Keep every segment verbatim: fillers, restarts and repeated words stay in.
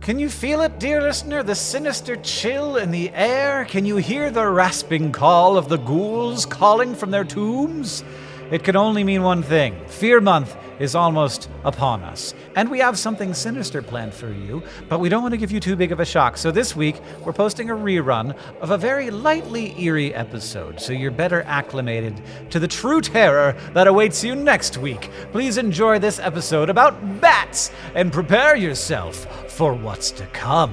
Can you feel it, dear listener? The sinister chill in the air? Can you hear the rasping call of the ghouls calling from their tombs? It can only mean one thing. Fear Month is almost upon us. And we have something sinister planned for you, but we don't want to give you too big of a shock. So this week, we're posting a rerun of a very lightly eerie episode, so you're better acclimated to the true terror that awaits you next week. Please enjoy this episode about bats and prepare yourself for what's to come.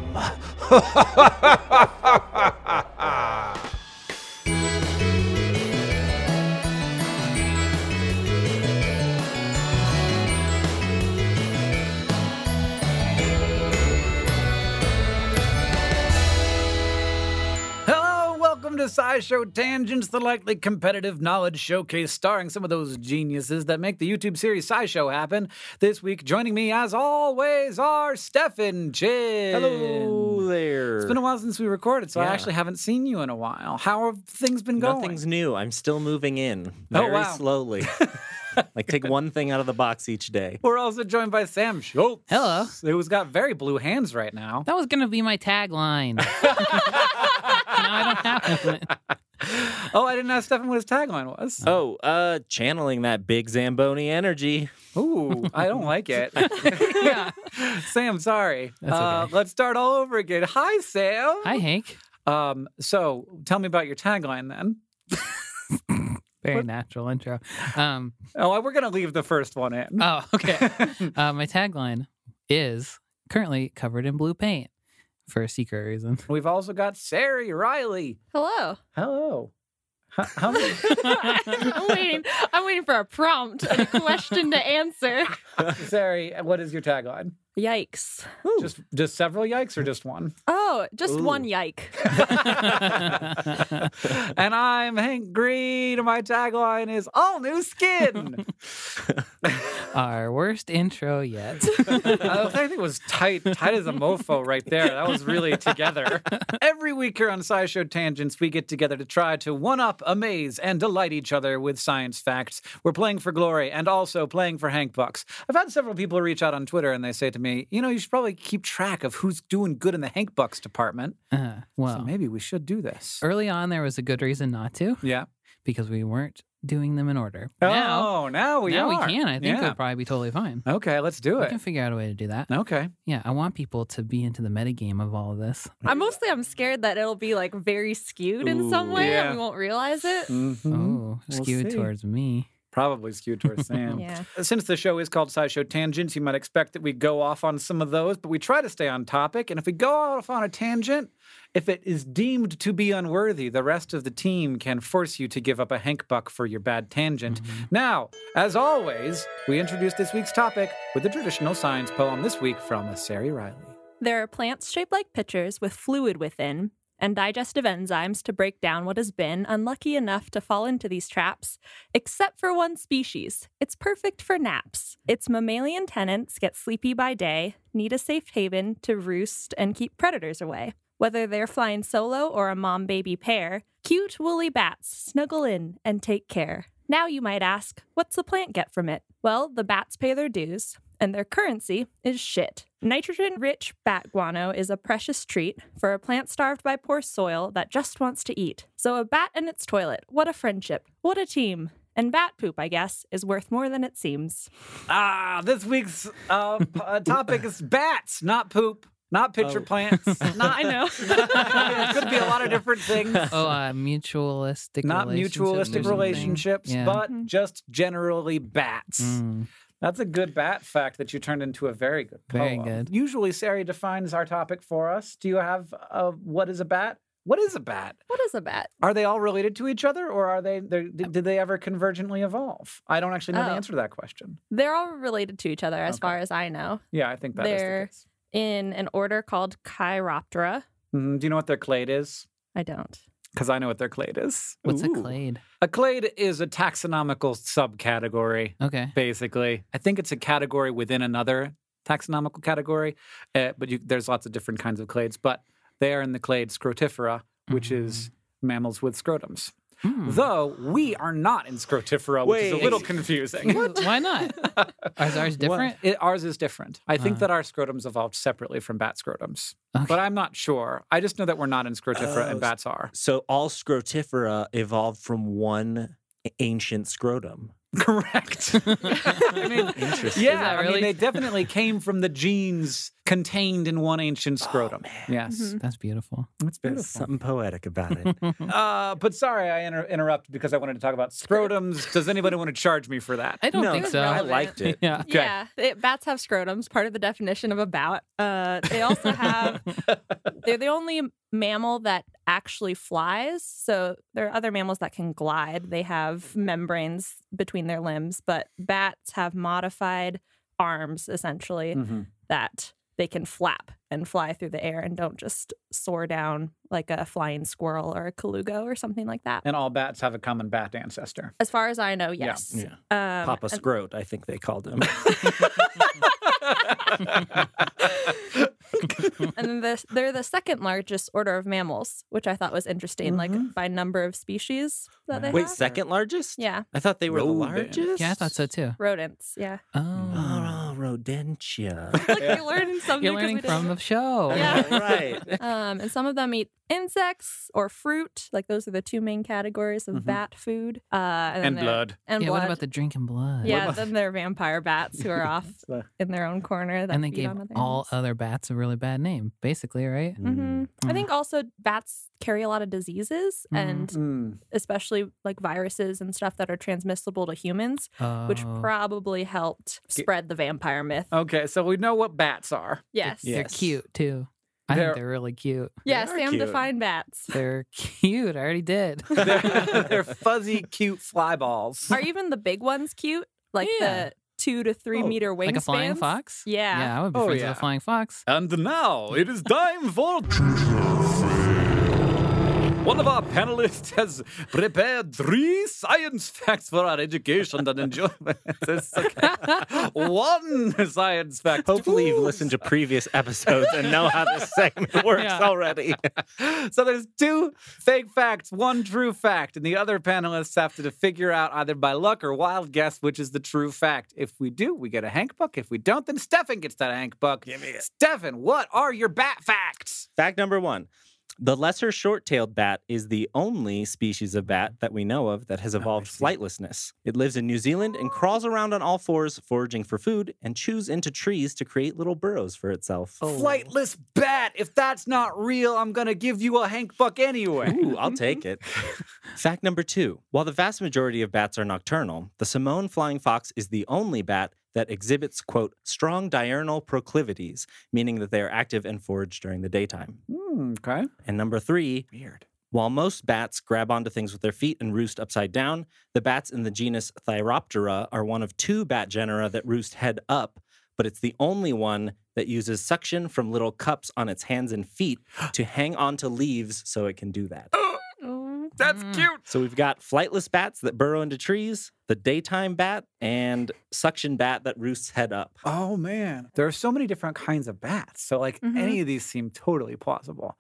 Welcome to SciShow Tangents, the lightly competitive knowledge showcase starring some of those geniuses that make the YouTube series SciShow happen. This week, joining me, as always, are Stefan Chin. Hello there. It's been a while since we recorded, so yeah. I actually haven't seen you in a while. How have things been going? Nothing's new. I'm still moving in very oh, wow. slowly. Like, take one thing out of the box each day. We're also joined by Sam Schultz. Hello. Who's got very blue hands right now. That was going to be my tagline. No, I don't have it. Oh, I didn't ask Stefan what his tagline was. Oh, uh, channeling that big Zamboni energy. Ooh, I don't like it. Yeah. Sam, sorry. That's Uh, okay. let's start all over again. Hi, Sam. Hi, Hank. Um, so tell me about your tagline then. Very What? natural intro. Um, Oh, we're gonna leave the first one in. oh, okay. uh, my tagline is currently covered in blue paint for a secret reason. We've also got Sari Riley. Hello. Hello. How, how many? I'm waiting. I'm waiting for a prompt and a question to answer. Sari, what is your tagline? Yikes. Just just several yikes or just one? Oh, just Ooh. one yike. And I'm Hank Green, and my tagline is all new skin. Our worst intro yet. I think it was tight, tight as a mofo right there. That was really together. Every week here on SciShow Tangents, we get together to try to one-up, amaze, and delight each other with science facts. We're playing for glory and also playing for Hank Bucks. I've had several people reach out on Twitter, and they say to me, you know, you should probably keep track of who's doing good in the Hank Bucks department. Uh, well, So maybe we should do this. early on, there was a good reason not to Yeah. because we weren't doing them in order. Now, Oh, now we now are. we can. I think Yeah. it'll probably be totally fine. Okay, let's do We it. can figure out a way to do that. Okay. Yeah, I want people to be into the metagame of all of this. I'm mostly I'm scared that it'll be like very skewed in some Ooh. way Yeah. and we won't realize it. Mhm. Oh, We'll skewed see. towards me. Probably skewed towards Sam. Yeah. Since the show is called SciShow Tangents, you might expect that we go off on some of those, but we try to stay on topic. And if we go off on a tangent, if it is deemed to be unworthy, the rest of the team can force you to give up a Hank Buck for your bad tangent. Now, as always, we introduce this week's topic with a traditional science poem this week from Sari Riley. There are plants shaped like pitchers with fluid within and digestive enzymes to break down what has been unlucky enough to fall into these traps, except for one species. It's perfect for naps. Its mammalian tenants get sleepy by day, need a safe haven to roost and keep predators away. Whether they're flying solo or a mom-baby pair, cute woolly bats snuggle in and take care. Now you might ask, what's the plant get from it? Well, the bats pay their dues, and their currency is shit. Nitrogen-rich bat guano is a precious treat for a plant starved by poor soil that just wants to eat. So a bat and its toilet, what a friendship, what a team. And bat poop, I guess, is worth more than it seems. Ah, this week's uh, p- uh, topic is bats, not poop, not pitcher Oh. plants. Not, I know. It could be a lot of different things. Oh, uh, mutualistic Not relationships or mutualistic something. relationships, Yeah. but just generally bats. Mm. That's a good bat fact that you turned into a very good poem. Very good. Usually, Sari defines our topic for us. Do you have uh, what is a bat? What is a bat? What is a bat? Are they all related to each other, or are they? they're- Did, did they ever convergently evolve? I don't actually know the Oh. answer to that question. They're all related to each other as Okay. far as I know. Yeah, I think that is They're- the case. In an order called Chiroptera. Mhm. Do you know what their clade is? I don't. Because I know what their clade is. What's a Ooh. clade? A clade is a taxonomical subcategory. Okay. Basically, I think it's a category within another taxonomical category, uh, but you, there's lots of different kinds of clades. But they are in the clade Scrotifera, which is mammals with scrotums. Hmm. Though we are not in Scrotifera, which is a Wait. little confusing. Why not? Is ours different? Well, it, ours is different. I think Uh. that our scrotums evolved separately from bat scrotums. Okay. But I'm not sure. I just know that we're not in Scrotifera Oh, and bats are. So all Scrotifera evolved from one ancient scrotum. Correct. I mean, Interesting. yeah, that I really- mean, they definitely came from the genes contained in one ancient scrotum. yes. Mhm. That's beautiful. It's There's beautiful. something poetic about it. Uh, but sorry, I inter- interrupted because I wanted to talk about scrotums. Does anybody want to charge me for that? I don't no, think so. I relevant. liked it. Yeah. Okay. Yeah, it, bats have scrotums, part of the definition of a bat. Uh, they also have, they're the only mammal that actually flies. So there are other mammals that can glide. They have membranes between their limbs, but bats have modified arms, essentially, Mhm. that they can flap and fly through the air and don't just soar down like a flying squirrel or a colugo or something like that. And all bats have a common bat ancestor. As far as I know, Yeah. yes. Yeah. Um, Papa and- Scrote, I think they called him. and then the, they're the second largest order of mammals, which I thought was interesting, like by number of species that they Wait, have. second largest? Yeah, I thought they were the Rodents. largest. Yeah, I thought so too. rodents. Yeah, Oh. Oh, rodentia. like you're learning something. You're 'cause learning we didn't from know. the show. Yeah. Oh, right. Um, and some of them eat insects or fruit. Like those are the two main categories of Mhm. bat food. Uh, and then And they're- blood. And Yeah, blood. what about the drinking blood? yeah, about- then they're vampire bats who are off So- in their own corner. That And they feed gave on other all animals. other bats a really bad name, basically, right? hmm I think also bats carry a lot of diseases, Mhm. and Mm. especially like viruses and stuff that are transmissible to humans, which Oh. probably helped spread the vampire myth. Okay, so we know what bats are. Yes. Yeah. They're Yes. cute too. I They're- think they're really cute. Yeah, They are Sam cute. defined bats. They're cute. I already did. They're, they're fuzzy, cute fly balls. Are even the big ones cute? Like Yeah. the two to three Oh, meter wingspans? Like a flying fox? Yeah. Yeah, I would be Oh, friends yeah. with a flying fox. And now it is time for. One of our panelists has prepared three science facts for our education and enjoyment. It's okay. One science fact. Hopefully, you've listened to previous episodes and know how this segment works Yeah. already. So there's two fake facts, one true fact, and the other panelists have to figure out either by luck or wild guess which is the true fact. If we do, we get a Hank book. If we don't, then Stefan gets that Hank book. Give me it. Stefan, what are your bat facts? Fact number one. The lesser short-tailed bat is the only species of bat that we know of that has evolved see. flightlessness. It lives in New Zealand and crawls around on all fours, foraging for food, and chews into trees to create little burrows for itself. Flightless bat. If that's not real, I'm going to give you a Hank buck anyway. Ooh, I'll take it. Fact number two. While the vast majority of bats are nocturnal, the Simone flying fox is the only bat that exhibits, quote, strong diurnal proclivities, meaning that they are active and forage during the daytime. Hmm, okay. And number three, Weird. while most bats grab onto things with their feet and roost upside down, the bats in the genus Thyroptera are one of two bat genera that roost head up, but it's the only one that uses suction from little cups on its hands and feet to hang onto leaves so it can do that. Oh. That's Mm. cute. So we've got flightless bats that burrow into trees, the daytime bat, and suction bat that roosts head up. Oh, man. There are so many different kinds of bats. So, like, Mhm. any of these seem totally plausible.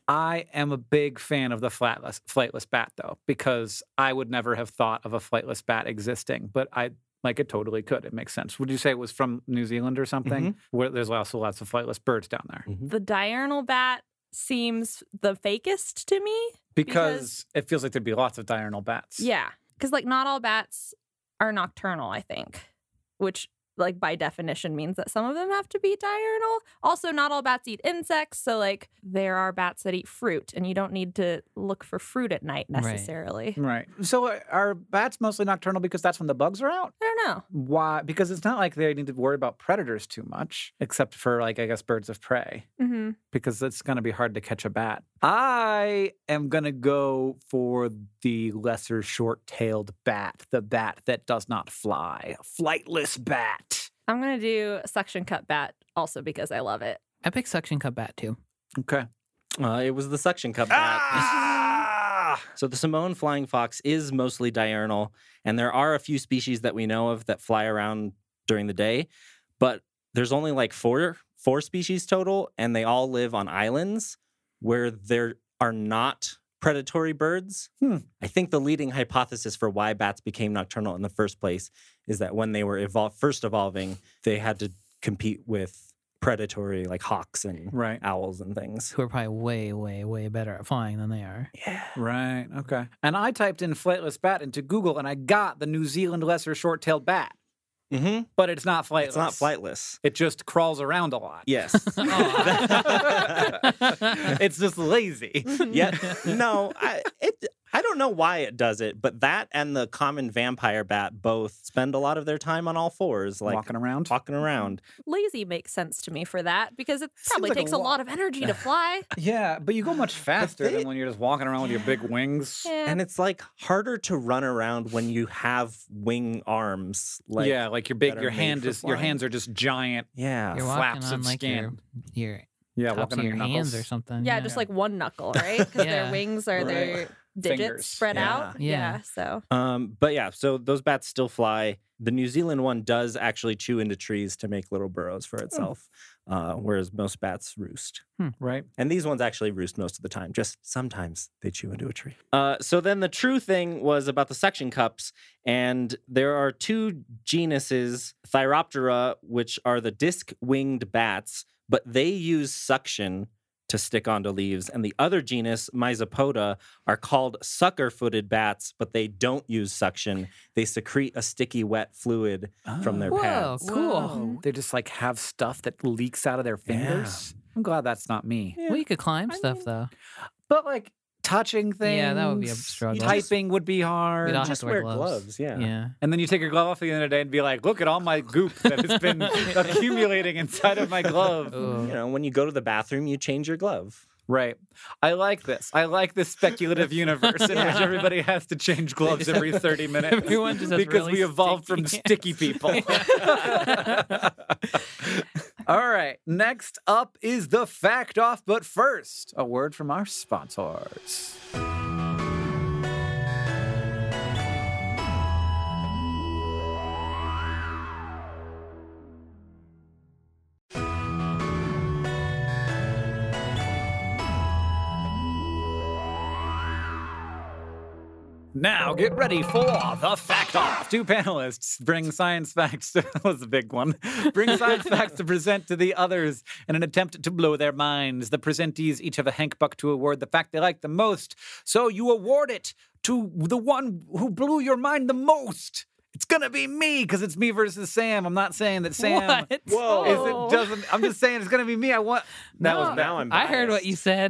I am a big fan of the flightless, flightless bat, though, because I would never have thought of a flightless bat existing, but I like it totally could. It makes sense. Would you say it was from New Zealand or something? Where there's also lots of flightless birds down there. The diurnal bat seems the fakest to me. Because, it feels like there'd be lots of diurnal bats. Yeah. Because, like, not all bats are nocturnal, I think, which, like, by definition means that some of them have to be diurnal. Also, not all bats eat insects. So, like, there are bats that eat fruit, and you don't need to look for fruit at night Right. necessarily. Right. So, uh, are bats mostly nocturnal because that's when the bugs are out? I don't know. Why? Because it's not like they need to worry about predators too much, except for, like, I guess, birds of prey. Mm-hmm. Because it's going to be hard to catch a bat. I am going to go for the lesser short-tailed bat, the bat that does not fly, a flightless bat. I'm going to do suction cup bat also because I love it. I picked suction cup bat too. Okay. Uh, it was the suction cup bat. Ah! So the Simone flying fox is mostly diurnal, and there are a few species that we know of that fly around during the day, but there's only like four four species total, and they all live on islands where there are not predatory birds. Hmm. I think the leading hypothesis for why bats became nocturnal in the first place is that when they were evol- first evolving, they had to compete with predatory like hawks and Right. owls and things. Who are probably way, way, way better at flying than they are. Right. Okay. And I typed in flightless bat into Google, and I got the New Zealand lesser short-tailed bat, Mm-hmm. but it's not flightless. It's not flightless. It just crawls around a lot. Yes. It's just lazy. Yeah. No, I it I don't know why it does it, but that and the common vampire bat both spend a lot of their time on all fours, like Walking around. walking around. Lazy makes sense to me for that because it probably like a takes a lot. lot of energy to fly. Yeah, but you go much faster they- than when you're just walking around with your big wings. Yeah. And it's like harder to run around when you have wing arms. Like yeah, like your big, that are your made hand for is, your flying. hands are just giant. Yeah. You're walking flaps on of like your, skin. your Yeah, tops walking of on your your hands knuckles. or something. yeah, just like one knuckle, right? Because Yeah. their wings are their digits Fingers. spread Yeah. out. Yeah. Yeah. So Um, but yeah, so those bats still fly. The New Zealand one does actually chew into trees to make little burrows for itself, uh, whereas most bats roost. Right. And these ones actually roost most of the time. Just sometimes they chew into a tree. Uh, so then the true thing was about the suction cups. And there are two genuses, Thyroptera, which are the disc-winged bats, but they use suction to stick onto leaves. And the other genus, Mysopoda, are called sucker-footed bats, but they don't use suction. They secrete a sticky, wet fluid from their Whoa, pads. cool. Whoa. They just like have stuff that leaks out of their fingers. I'm glad that's not me. Well, you could climb I stuff mean- though. But like touching things. Yeah, that would be a struggle. Typing would be hard. We'd all have Just to wear wear gloves. gloves, yeah. Yeah. And then you take your glove off at the end of the day and be like, look at all my goop that has been accumulating inside of my glove. Ooh. You know, when you go to the bathroom, you change your glove. Right. I like this. I like this speculative universe in which everybody has to change gloves just every thirty minutes. Everyone just has because really we evolved from sticky sticky hands. people. All right. Next up is the fact off, but first, a word from our sponsors. Now get ready for the fact off. Two panelists bring science facts. To, that was a big one. Bring science facts to present to the others in an attempt to blow their minds. The presentees each have a Hank Buck to award the fact they like the most. So you award it to the one who blew your mind the most. It's gonna be me because it's me versus Sam. I'm not saying that Sam What? Whoa. is it doesn't. I'm just saying it's gonna be me. I want. That No, was bad. Now I'm I heard what biased. you said.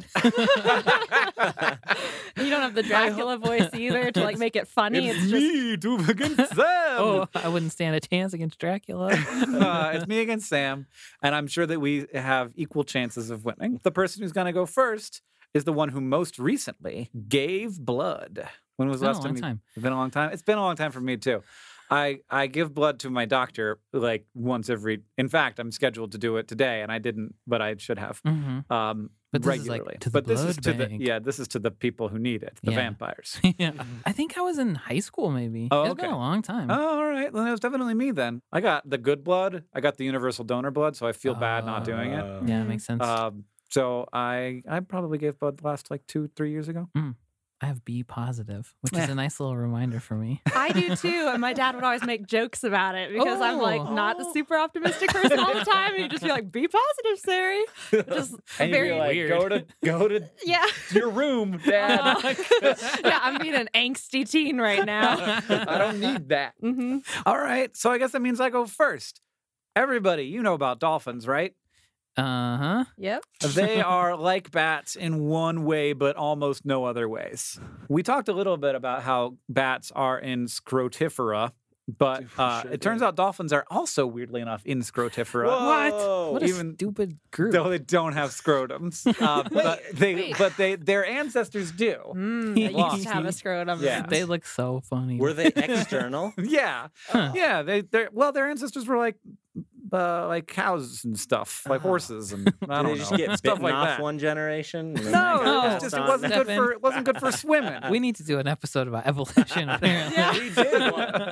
you don't have the Dracula voice either to like make it funny. It's, It's, just me to against Sam. Oh, I wouldn't stand a chance against Dracula. uh, it's me against Sam, and I'm sure that we have equal chances of winning. The person who's going to go first is the one who most recently gave blood. When was the It's been last a long you- time. It's been a long time. It's been a long time for me too. I I give blood to my doctor like once every. In fact, I'm scheduled to do it today, and I didn't, but I should have. hmm Um, But this is, like, regularly. to the but this is blood to the bank. yeah. This is to the people who need it, the Yeah. vampires. yeah. I think I was in high school, maybe. Oh, It's okay. been a long time. Oh, all right. Well, it was definitely me then. I got the good blood. I got the universal donor blood, so I feel bad not doing it. Uh, Yeah, it makes sense. Um, so I I probably gave blood last like two three years ago. I have B positive, which is Eh. a nice little reminder for me. I do too. And my dad would always make jokes about it because I'm like Oh. not a super optimistic person all the time. And he'd just be like, be positive, Sari. Just And you'd very be like, weird. go to go to yeah. your room, Dad. yeah, I'm being an angsty teen right now. I don't need that. hmm All right. So I guess that means I go first. Everybody, you know about dolphins, right? Uh huh. Yep. They are like bats in one way, but almost no other ways. We talked a little bit about how bats are in Scrotifera, but uh, Sure it turns did. out dolphins are also, weirdly enough, in Scrotifera. Whoa. What a Even stupid group. Though they don't have scrotums, uh, but they, wait. but they, their ancestors do. Mm, I used to have a scrotum. Yeah. They look so funny. Were they external? Yeah, Huh. yeah. They, they, well, their ancestors were like uh, like cows and stuff, like Oh. horses and I Did don't they know just get stuff bitten like off that. one generation? and then No, that got it was passed just it on? wasn't good Stefan. for it wasn't good for swimming. We need to do an episode about evolution. Apparently. We did one.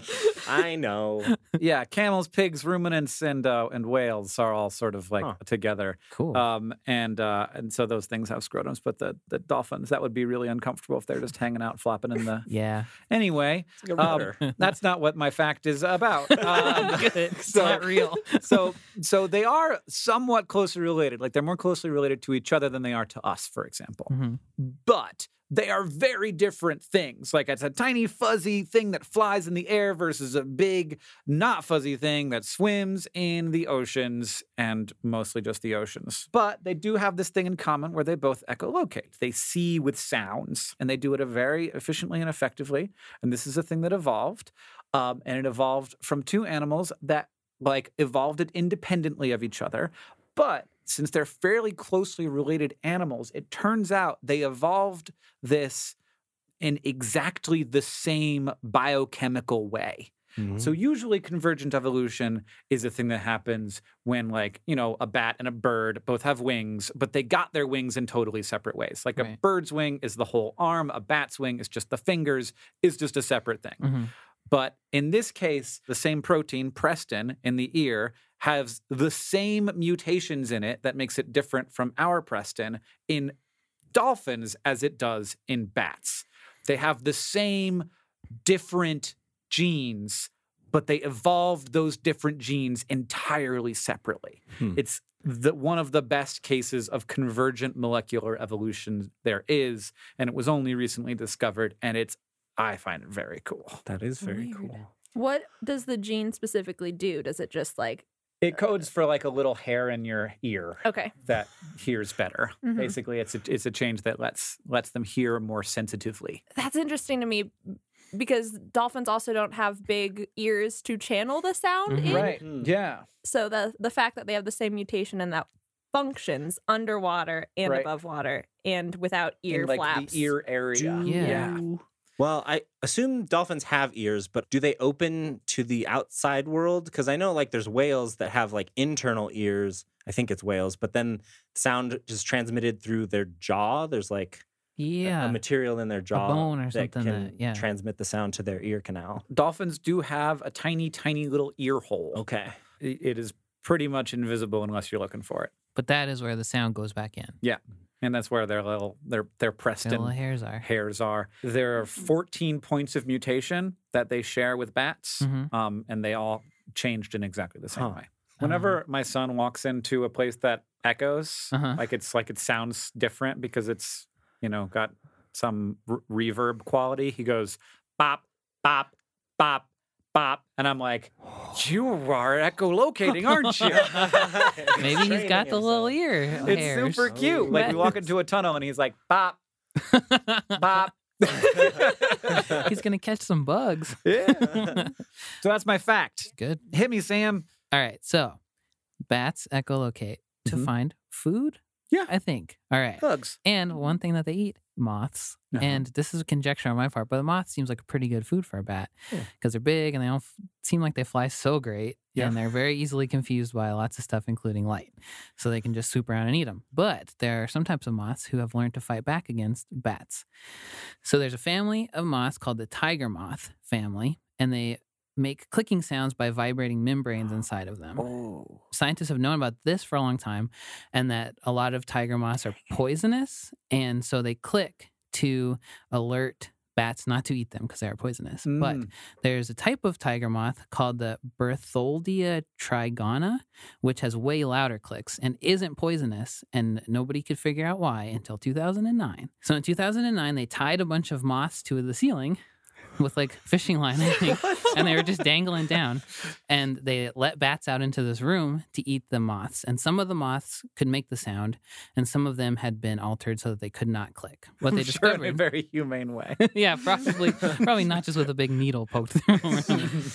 I know. Yeah, camels, pigs, ruminants, and uh, and whales are all sort of like Huh. together. Cool. Um, and uh, and so those things have scrotums, but the, the dolphins, that would be really uncomfortable if they're just hanging out, flopping in the. yeah. Anyway, It's like a um, rudder. that's not what my fact is about. Um, Good. It's so- not real. so so they are somewhat closely related. Like they're more closely related to each other than they are to us, for example. Mhm. But they are very different things. Like it's a tiny fuzzy thing that flies in the air versus a big, not fuzzy thing that swims in the oceans and mostly just the oceans. But they do have this thing in common where they both echolocate. They see with sounds and they do it a very efficiently and effectively. And this is a thing that evolved. Um, and it evolved from two animals that like evolved it independently of each other. But since they're fairly closely related animals, it turns out they evolved this in exactly the same biochemical way. Mm-hmm. So usually convergent evolution is a thing that happens when like, you know, a bat and a bird both have wings, but they got their wings in totally separate ways. Like a Right. bird's wing is the whole arm, a bat's wing is just the fingers, is just a separate thing. Mhm. But in this case, the same protein, Preston, in the ear has the same mutations in it that makes it different from our Preston in dolphins as it does in bats. They have the same different genes, but they evolved those different genes entirely separately. Hmm. It's the, one of the best cases of convergent molecular evolution there is, and it was only recently discovered, and it's I find it very cool. That is very Weird. cool. What does the gene specifically do? Does it just like It codes for like a little hair in your ear okay? that hears better. Mhm. Basically, it's a, it's a change that lets lets them hear more sensitively. That's interesting to me because dolphins also don't have big ears to channel the sound Mhm. in. Right. Hmm. Yeah. So the the fact that they have the same mutation and that functions underwater and Right. above water and without ear in like flaps. the ear area. Yeah. Well, I assume dolphins have ears, but do they open to the outside world? Because I know like there's whales that have like internal ears. I think it's whales, but then sound just transmitted through their jaw. There's like a- Yeah. a material in their jaw bone or that something can that- yeah. transmit the sound to their ear canal. Dolphins do have a tiny, tiny little ear hole. Okay. I- It is pretty much invisible unless you're looking for it. But that is where the sound goes back in. And that's where their little their their Their Preston little hairs are. hairs are. There are fourteen points of mutation that they share with bats, Mhm. um, and they all changed in exactly the same Huh. way. Whenever my son walks into a place that echoes, Uh-huh. like it's like it sounds different because it's you know got some r- reverb quality, he goes bop bop bop bop, and I'm like, you are echolocating, aren't you? Maybe he's got the little ear It's hairs. super cute. Like we walk into a tunnel and he's like bop bop. He's gonna catch some bugs. Yeah. So that's my fact. Good. Hit me, Sam. All right. So bats echolocate to Mhm. find food. Yeah. I think. All right. Bugs. And one thing that they eat, moths. Uh-huh. And this is a conjecture on my part, but the moth seems like a pretty good food for a bat Yeah. because they're big and they don't f- seem like they fly so great. Yeah. And they're very easily confused by lots of stuff, including light. So they can just swoop around and eat them. But there are some types of moths who have learned to fight back against bats. So there's a family of moths called the tiger moth family, and they make clicking sounds by vibrating membranes inside of them. Oh. Scientists have known about this for a long time, and that a lot of tiger moths are poisonous, and so they click to alert bats not to eat them because they are poisonous. But Mm. there's a type of tiger moth called the Bertholdia trigona, which has way louder clicks and isn't poisonous, and nobody could figure out why until two thousand nine. So in two thousand nine, they tied a bunch of moths to the ceiling with like fishing line, I think, and they were just dangling down. And they let bats out into this room to eat the moths. And some of the moths could make the sound, and some of them had been altered so that they could not click. What they I'm sure in a discovered, very humane way. yeah, probably, probably not just with a big needle poked through them.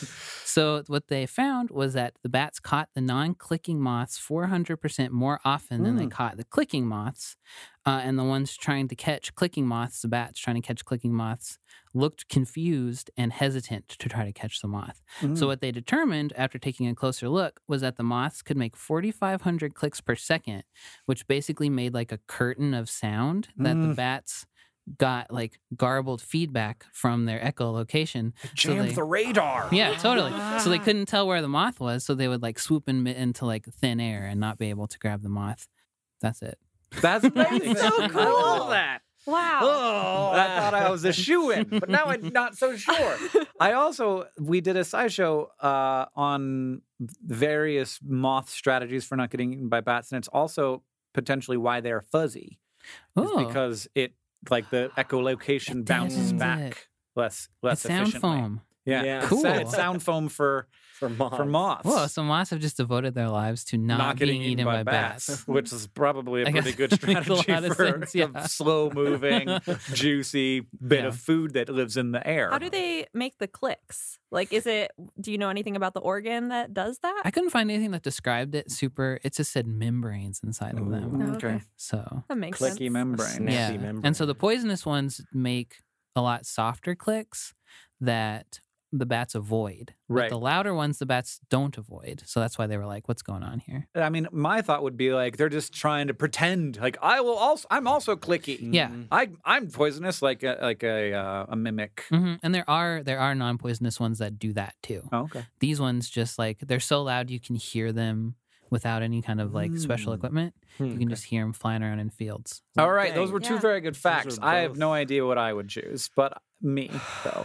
So what they found was that the bats caught the non-clicking moths four hundred percent more often than they caught the clicking moths. Uh, and the ones trying to catch clicking moths, the bats trying to catch clicking moths, looked confused and hesitant to try to catch the moth. Mm. So what they determined after taking a closer look was that the moths could make forty-five hundred clicks per second, which basically made like a curtain of sound that the Mm. bats got like garbled feedback from their echolocation. So Jammed they- the radar. Yeah, totally. So they couldn't tell where the moth was, so they would like swoop in, into like thin air and not be able to grab the moth. That's it. That's amazing. so I cool. love that. Wow. Oh, I thought I was a shoo-in, but now I'm not so sure. I also, we did a SciShow uh, on various moth strategies for not getting eaten by bats, and it's also potentially why they're fuzzy. Is Oh, because it, like the echolocation It bounces deadens back it. less, it's less sound efficiently. foam. Yeah, Yeah. It's, Cool. it's sound foam for For moths. for moths. Whoa, so moths have just devoted their lives to not, not being getting eaten by, bats. which is probably a I guess pretty good that makes a strategy lot of for sense, yeah. a slow-moving, juicy bit Yeah. of food that lives in the air. How do they make the clicks? Like, is it, do you know anything about the organ that does that? I couldn't find anything that described it super. It just said membranes inside of them. Oh, okay. So That makes Clicky sense. membrane. Snappy yeah, membrane. and so the poisonous ones make a lot softer clicks that the bats avoid. But Right. the louder ones, the bats don't avoid. So that's why they were like, "What's going on here?" I mean, my thought would be like they're just trying to pretend like I will also. I'm also clicky. Yeah. I I'm poisonous like a like a uh, a mimic. hmm And there are there are non-poisonous ones that do that too. Oh, okay. These ones just like they're so loud you can hear them without any kind of like special Mm. equipment. Hmm, You can just hear them flying around in fields. All right, those Dang. were two Yeah. very good facts. are I have both- no idea what I would choose, but me though.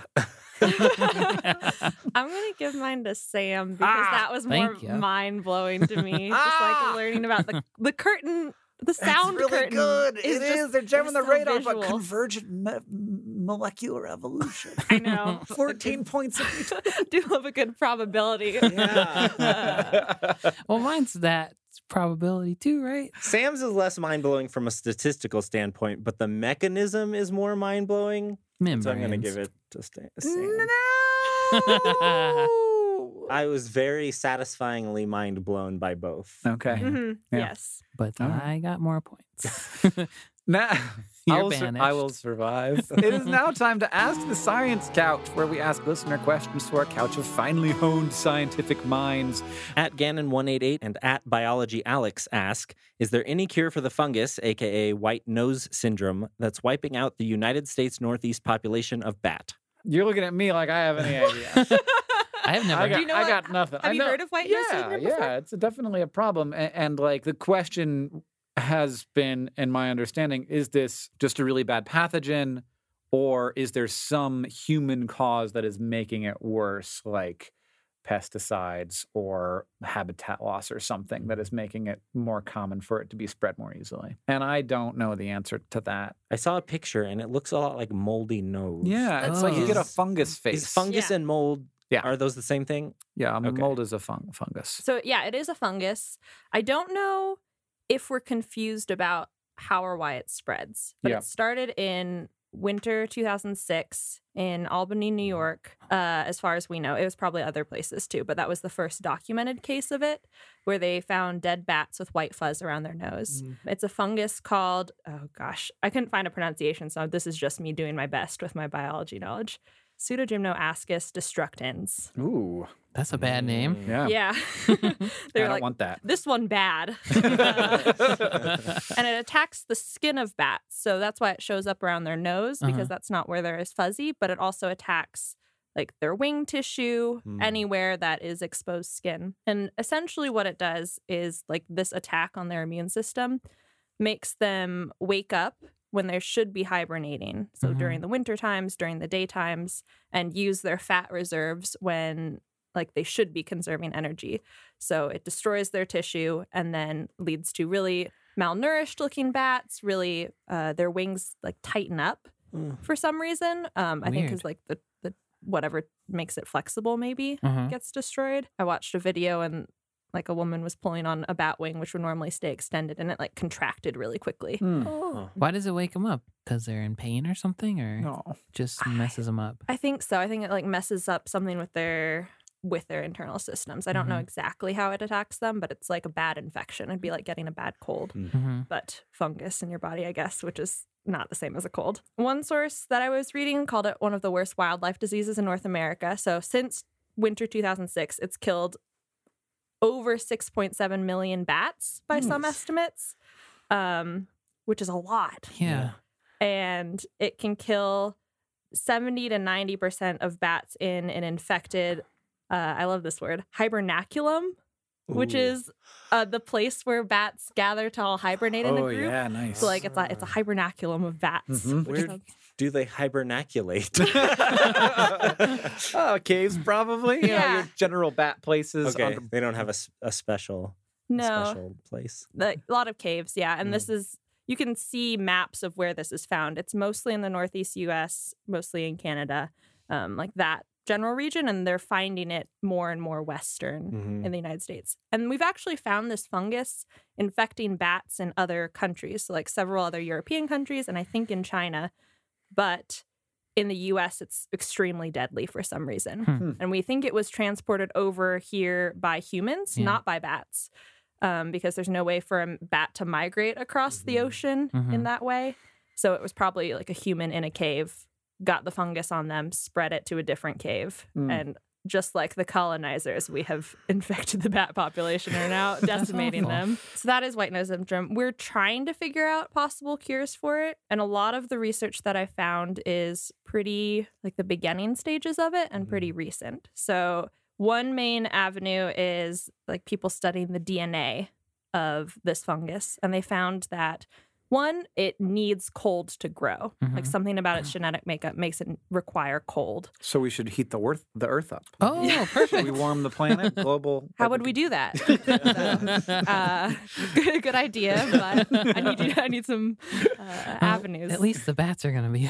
I'm gonna give mine to Sam because Ah, that was more thank you. mind blowing to me. Just Ah. like learning about the the curtain, the sound really curtain. good. Is It just, is. They're jamming the so radar, but visual. convergent me- molecular evolution. I know. Fourteen points. Of Do love a good probability. yeah. Well, mine's that probability too, right? Sam's is less mind blowing from a statistical standpoint, but the mechanism is more mind blowing. Membranes. So I'm going to give it to Sta- Sam. no. I was very satisfyingly mind blown by both. Okay. Mhm. Yeah. Yes. But All right. I got more points. Now, I You're will, sur- I banished. will survive. It is now time to Ask the Science Couch, where we ask listener questions to our couch of finely honed scientific minds. At Gannon one eighty-eight and at Biology Alex ask, is there any cure for the fungus, aka white nose syndrome, that's wiping out the United States Northeast population of bat? You're looking at me like I have any idea. I have never. I got, Do you know I what- got nothing. have I you know- heard of white yeah, nose syndrome Yeah, before? it's definitely a problem. And, and like the question has been, in my understanding, is this just a really bad pathogen, or is there some human cause that is making it worse, like pesticides or habitat loss or something that is making it more common for it to be spread more easily? And I don't know the answer to that. I saw a picture and it looks a lot like moldy nose. Yeah, it's like you get a Is- fungus face. Is fungus Yeah. and mold, Yeah. are those the same thing? yeah, I mean, Okay. mold is a fung- fungus. So yeah, it is a fungus. I don't know if we're confused about how or why it spreads, but Yeah. it started in winter two thousand six in Albany, New York. Uh, as far as we know, it was probably other places too, but that was the first documented case of it, where they found dead bats with white fuzz around their nose. It's a fungus called, oh gosh, I couldn't find a pronunciation, so this is just me doing my best with my biology knowledge. Pseudogymnoascus destructans. Ooh, That's a bad name. yeah. Yeah. I They're don't like, want that. this one bad. And it attacks the skin of bats. So that's why it shows up around their nose, because Uh-huh. that's not where they're as fuzzy, but it also attacks like their wing tissue, Hmm. anywhere that is exposed skin. And essentially what it does is like this attack on their immune system makes them wake up when they should be hibernating. So Mhm. during the winter times, during the daytimes, and use their fat reserves when like they should be conserving energy. So it destroys their tissue and then leads to really malnourished looking bats. Really, uh, their wings like tighten up Mm. for some reason. Um, I think Weird. because like the the whatever makes it flexible maybe Uh-huh. gets destroyed. I watched a video and like a woman was pulling on a bat wing, which would normally stay extended, and it like contracted really quickly. Hmm. Oh. Why does it wake them up? Because they're in pain or something, or No. just messes them up? I think so. I think it like messes up something with their with their internal systems. I don't know Mhm. exactly how it attacks them, but it's like a bad infection. It'd be like getting a bad cold, Mm-hmm. but fungus in your body, I guess, which is not the same as a cold. One source that I was reading called it one of the worst wildlife diseases in North America. So since winter two thousand six, it's killed over six point seven million bats by some Nice. estimates, um, which is a lot. Yeah. And it can kill seventy to ninety percent of bats in an infected, uh, I love this word, hibernaculum, which Ooh. is uh, the place where bats gather to all hibernate in a Oh, group. yeah, nice. So like it's a it's a hibernaculum of bats. Mhm. which Where sounds- do they hibernaculate? oh, caves probably. You know, Yeah. your general bat places. Okay, under- they don't have a, s- a special no, special place. the, a lot of caves, yeah. And Mm. this is you can see maps of where this is found. It's mostly in the Northeast U S, mostly in Canada, um, like that general region, and they're finding it more and more western Mhm. in the United States. And we've actually found this fungus infecting bats in other countries, so like several other European countries, and I think in China. But in the U S, it's extremely deadly for some reason. Hmm. And we think it was transported over here by humans, Yeah. not by bats, um, because there's no way for a bat to migrate across the Mhm. ocean Mhm. in that way. So it was probably like a human in a cave, got the fungus on them, spread it to a different cave. Mm. And just like the colonizers, we have infected the bat population and are now decimating awful. them. So that is white nose syndrome. We're trying to figure out possible cures for it. And a lot of the research that I found is pretty like the beginning stages of it and pretty recent. So one main avenue is like people studying the D N A of this fungus. And they found that one, it needs cold to grow. Like Mhm. something about its genetic makeup makes it require cold. So we should heat the earth, the earth up. Oh, Yeah. perfect. we warm the planet. Global. How would we do that? So, uh, good, good idea, but I need you, I need some uh, Well, avenues. At least the bats are going to be.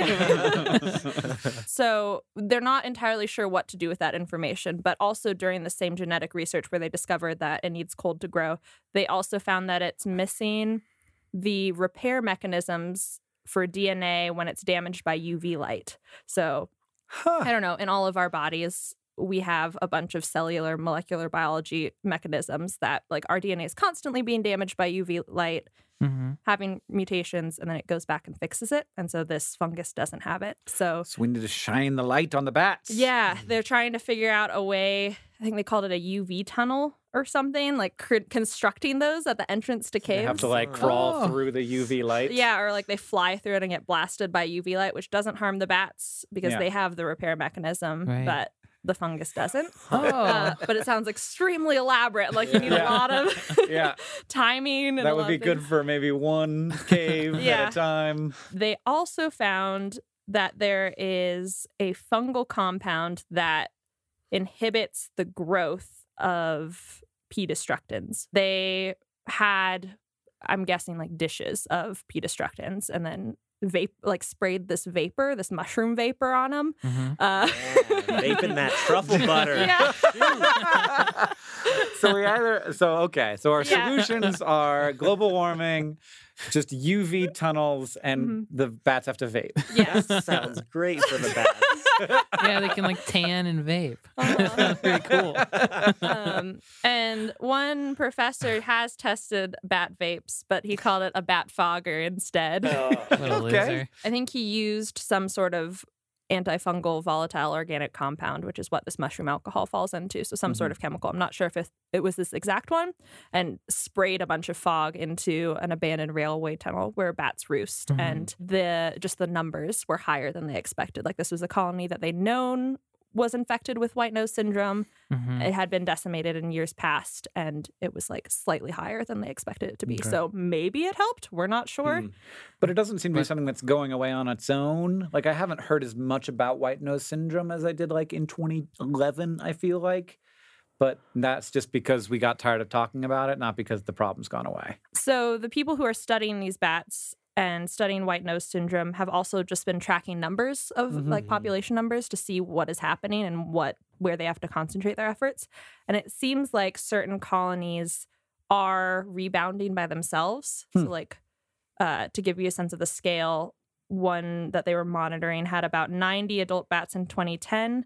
So they're not entirely sure what to do with that information, but also during the same genetic research where they discovered that it needs cold to grow, they also found that it's missing the repair mechanisms for D N A when it's damaged by U V light. So Huh. I don't know, in all of our bodies, we have a bunch of cellular molecular biology mechanisms that like our D N A is constantly being damaged by U V light, hmm having mutations, and then it goes back and fixes it. And so this fungus doesn't have it. So So we need to shine the light on the bats. yeah, they're trying to figure out a way. I think they called it a U V tunnel or something, like cr- constructing those at the entrance to They caves. have to like crawl Oh. through the U V light. Yeah, or like they fly through it and get blasted by U V light, which doesn't harm the bats because Yeah. they have the repair mechanism, Right. but the fungus doesn't. Oh. Uh, but it sounds extremely elaborate. Like you need Yeah. a lot of Yeah. timing. And That a would lot be of good things. for maybe one cave Yeah. at a time. They also found that there is a fungal compound that inhibits the growth of P. destructans. They had, I'm guessing, like dishes of P. destructans and then vape, like sprayed this vapor, this mushroom vapor on them. Mhm. Uh, Vaping that truffle butter. Yeah. So we either so okay. So our Yeah. solutions are global warming, just U V tunnels, and Mhm. the bats have to vape. Yes. Sounds great for the bats. Yeah, they can like tan and vape. Uh-huh. Very cool. um, and one professor has tested bat vapes, but he called it a bat fogger instead. What a Okay. loser. I think he used some sort of antifungal volatile organic compound, which is what this mushroom alcohol falls into. So some sort of chemical. I'm not sure if it, it was this exact one, and sprayed a bunch of fog into an abandoned railway tunnel where bats roost. Mhm. And the just the numbers were higher than they expected. Like this was a colony that they known was infected with white nose syndrome. Mhm. It had been decimated in years past, and it was like slightly higher than they expected it to be. Okay. So maybe it helped. We're not sure. Hmm. But it doesn't seem to be But- something that's going away on its own. Like I haven't heard as much about white nose syndrome as I did like in twenty eleven, I feel like. But that's just because we got tired of talking about it, not because the problem's gone away. So the people who are studying these bats and studying white nose syndrome have also just been tracking numbers of Mhm. like population numbers to see what is happening and what where they have to concentrate their efforts. And it seems like certain colonies are rebounding by themselves. Hmm. So like uh, to give you a sense of the scale, one that they were monitoring had about ninety adult bats in twenty ten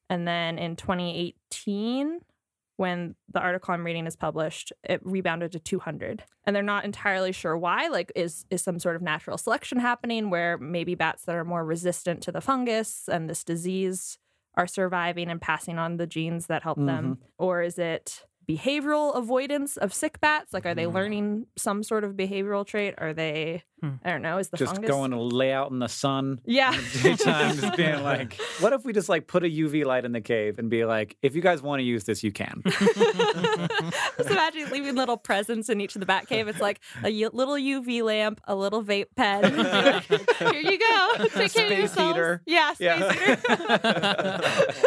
And then in twenty eighteen, when the article I'm reading is published, it rebounded to two hundred. And they're not entirely sure why. Like, is is some sort of natural selection happening where maybe bats that are more resistant to the fungus and this disease are surviving and passing on the genes that help them? Or is it behavioral avoidance of sick bats? Like, are they learning some sort of behavioral trait? Are they, hmm. I don't know, is the just fungus... going to lay out in the sun yeah. in the daytime, just being like, what if we just like put a U V light in the cave and be like, if you guys want to use this, you can. Just imagine leaving little presents in each of the bat cave. It's like a u- little U V lamp, a little vape pen. Like, here you go. Take care of yourselves. Heater. Yeah, space Yeah.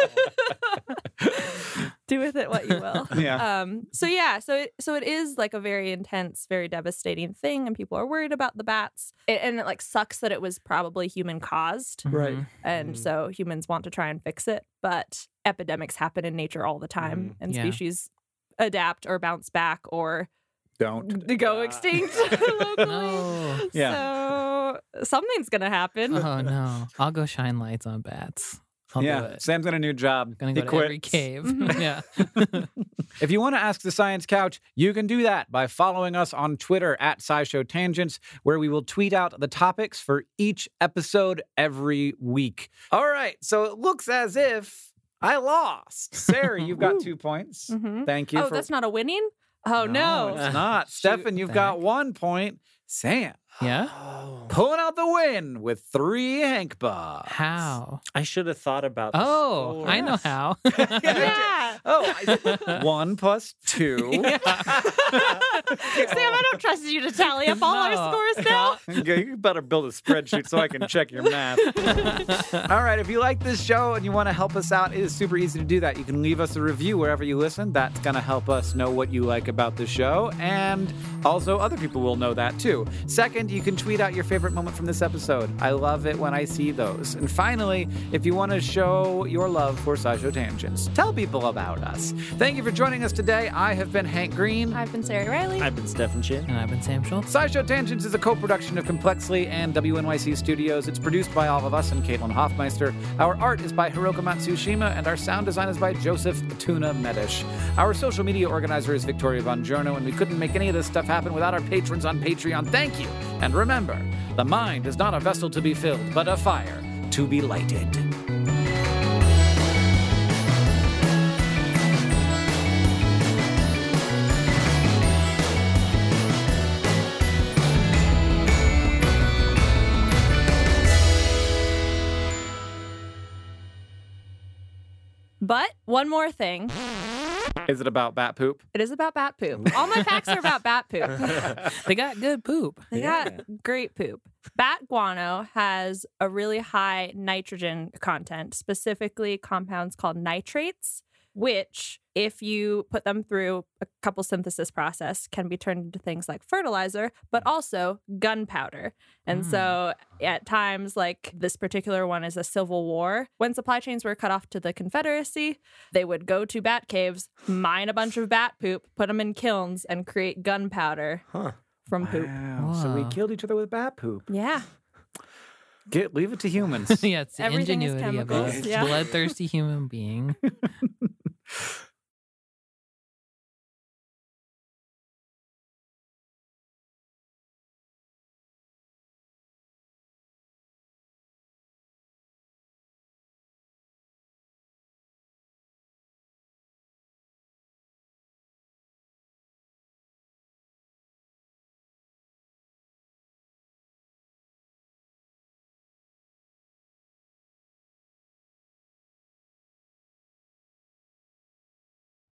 heater. Do with it what you will. Yeah. Um, so yeah, so it, so it is like a very intense, very devastating thing, and people are worried about the bats. It, and it like sucks that it was probably human caused, Right. and so humans want to try and fix it. But epidemics happen in nature all the time, Mm. and Yeah. species adapt or bounce back or Don't. go Uh, extinct locally. No. So something's gonna happen. Oh no! I'll go shine lights on bats. I'll do Yeah. it. Sam's got a new job. Gonna He go to every quits. cave. Mhm. Yeah. If you want to ask the Science Couch, you can do that by following us on Twitter at SciShow Tangents, where we will tweet out the topics for each episode every week. All right, so it looks as if I lost. Sarah, you've got two points. Mhm. Thank you. Oh, for... that's not a winning? Oh no. it's not. Shoot, Stefan, you've the got heck? one point. Sam, Yeah. pulling out the win with three Hank Bucks. How? I should have thought about this. Oh, I know how. Yeah. Oh, I- one plus two. Sam, I don't trust you to tally up all our No. scores now. Okay, you better build a spreadsheet so I can check your math. All right, if you like this show and you want to help us out, it is super easy to do that. You can leave us a review wherever you listen. That's going to help us know what you like about the show, and also other people will know that too. Second, you can tweet out your favorite moment from this episode. I love it when I see those. And finally, if you want to show your love for SciShow Tangents, tell people about us. Thank you for joining us today. I have been Hank Green. I've been Sarah Riley. I've been Stefan Chin. And I've been Sam Schultz. SciShow Tangents is a co-production of Complexly and W N Y C Studios. It's produced by all of us and Caitlin Hoffmeister. Our art is by Hiroka Matsushima, and our sound design is by Joseph Tuna Medish. Our social media organizer is Victoria Von Giorno, and we couldn't make any of this stuff happen without our patrons on Patreon. Thank you. And remember, the mind is not a vessel to be filled, but a fire to be lighted. But one more thing. Is it about bat poop? It is about bat poop. All my facts are about bat poop. They got good poop. They got great poop. Bat guano has a really high nitrogen content, specifically compounds called nitrates, which, if you put them through a couple synthesis process, can be turned into things like fertilizer, but also gunpowder. And Mm. so at times, like this particular one is a Civil War, when supply chains were cut off to the Confederacy, they would go to bat caves, mine a bunch of bat poop, put them in kilns, and create gunpowder Huh. from poop. Wow. So we Wow. killed each other with bat poop. Yeah. Get leave it to humans. Yeah, it's the Everything is ingenuity of a chemicals, yeah. bloodthirsty human being.